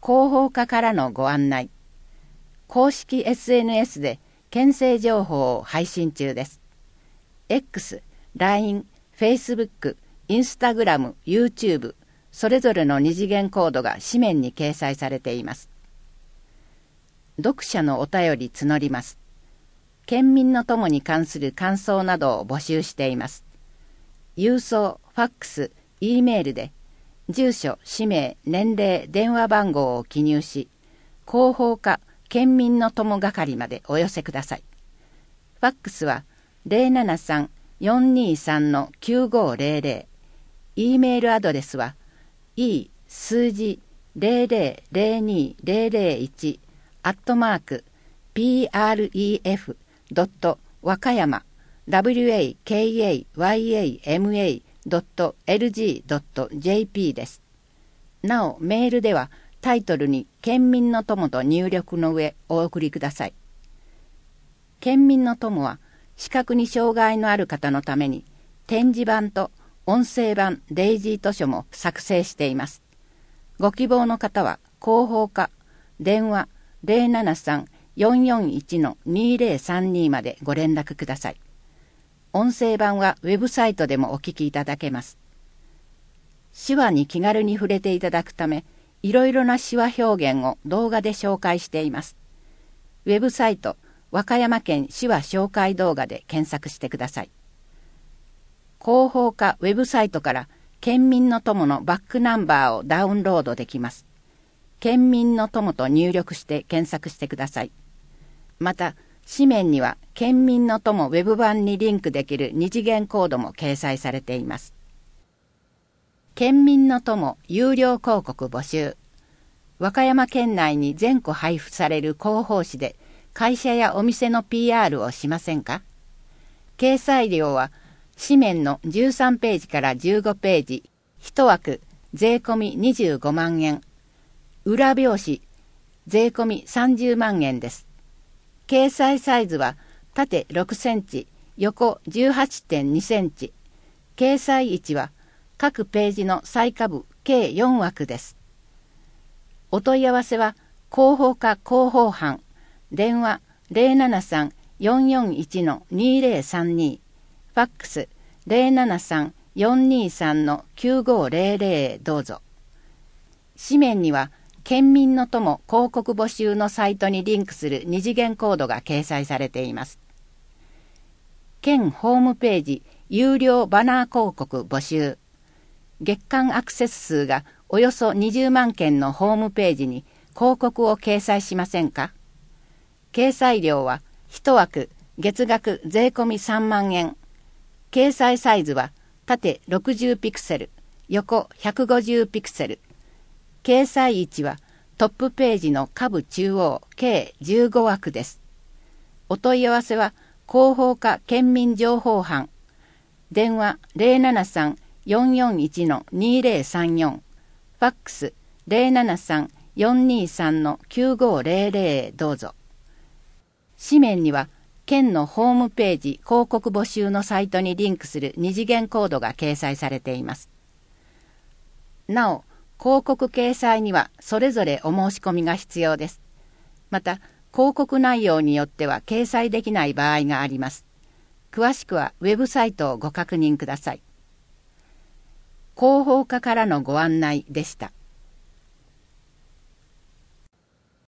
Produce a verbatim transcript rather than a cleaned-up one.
広報課からのご案内。公式 エスエヌエス で県政情報を配信中です。X、ライン、Facebook、Instagram、YouTube、それぞれの二次元コードが紙面に掲載されています。読者のお便り募ります。県民の友に関する感想などを募集しています。郵送、ファックス、Eメールで、住所、氏名、年齢、電話番号を記入し、広報課県民の友係までお寄せください。ファックスは ゼロななさん よんにさん きゅうごゼロゼロ、Eメールアドレスは e 数字 ゼロゼロゼロにゼロゼロいち アットマーク プレフ 和歌山 ワカヤマ ドット エルジー ドット ジェーピー です。なお、メールではタイトルに県民の友と入力の上お送りください。県民の友は視覚に障害のある方のために点字版と音声版デイジー図書も作成しています。ご希望の方は広報課電話 ゼロななさん よんよんいち にゼロさんに までご連絡ください。音声版はウェブサイトでもお聞きいただけます。手話に気軽に触れていただくため、いろいろな手話表現を動画で紹介しています。ウェブサイト、和歌山県手話紹介動画で検索してください。広報課ウェブサイトから県民の友のバックナンバーをダウンロードできます。県民の友と入力して検索してください。また、紙面には県民の友ウェブ版にリンクできる二次元コードも掲載されています。県民の友有料広告募集。和歌山県内に全戸配布される広報誌で会社やお店の ピーアール をしませんか？掲載料は紙面のじゅうさんページからじゅうごページ、一枠税込みにじゅうごまんえん。裏表紙税込みさんじゅうまんえんです。掲載サイズは縦ろくセンチ、横 じゅうはちてんにセンチ。掲載位置は各ページの最下部計よん枠です。お問い合わせは広報課広報班、電話 ゼロななさん よんよんいち にゼロさんに、ファックス ゼロななさん よんにさん きゅうごゼロゼロどうぞ。紙面には県民の友広告募集のサイトにリンクする二次元コードが掲載されています。県ホームページ有料バナー広告募集。月間アクセス数がおよそにじゅうまんけんのホームページに広告を掲載しませんか？掲載料は一枠月額税込みさんまんえん。掲載サイズは縦ろくじゅうピクセル、横ひゃくごじゅうピクセル。掲載位置はトップページの下部中央計じゅうご枠です。お問い合わせは広報課県民情報班、電話 ゼロななさん よんよんいち にゼロさんよん、ファックス ゼロななさん よんにさん きゅうごゼロゼロどうぞ。紙面には県のホームページ広告募集のサイトにリンクする二次元コードが掲載されています。なお、広告掲載にはそれぞれお申し込みが必要です。また、広告内容によっては掲載できない場合があります。詳しくはウェブサイトをご確認ください。広報課からのご案内でした。